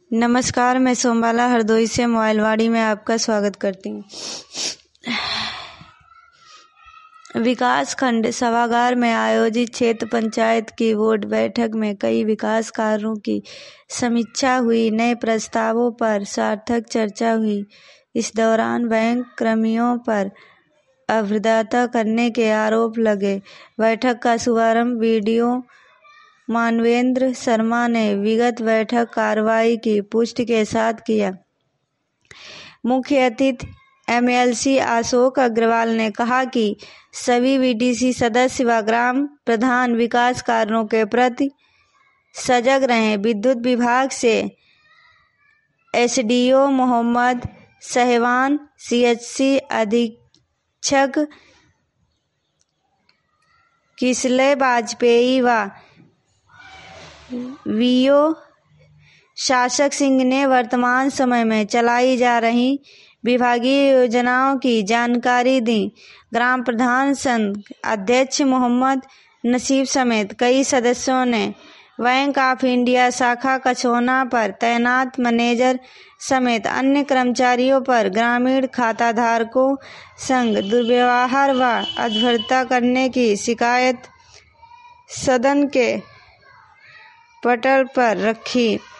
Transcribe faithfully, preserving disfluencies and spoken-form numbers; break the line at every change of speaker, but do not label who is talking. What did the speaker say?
नमस्कार, मैं सोमबाला हरदोई से मोबाइलवाड़ी में आपका स्वागत करती हूँ। विकास खंड सभागार में आयोजित क्षेत्र पंचायत की बोर्ड बैठक में कई विकास कार्यों की समीक्षा हुई। नए प्रस्तावों पर सार्थक चर्चा हुई। इस दौरान बैंक कर्मियों पर अभद्रता करने के आरोप लगे। बैठक का शुभारंभ वीडियो मानवेंद्र शर्मा ने विगत बैठक कार्रवाई की पुष्टि के साथ किया। मुख्य अतिथि एमएलसी अशोक अग्रवाल ने कहा कि सभी वीडीसी सदस्य व ग्राम प्रधान विकास कार्यों के प्रति सजग रहें। विद्युत विभाग से एसडीओ मोहम्मद सहवान, सीएचसी अधीक्षक किसले वाजपेयी व वीओ शासक सिंह ने वर्तमान समय में चलाई जा रही विभागीय योजनाओं की जानकारी दी। ग्राम प्रधान संघ अध्यक्ष मोहम्मद नसीब समेत कई सदस्यों ने बैंक ऑफ इंडिया शाखा कछोना पर तैनात मैनेजर समेत अन्य कर्मचारियों पर ग्रामीण खाताधारकों संग दुर्व्यवहार व अभद्रता करने की शिकायत सदन के पटल पर रखी।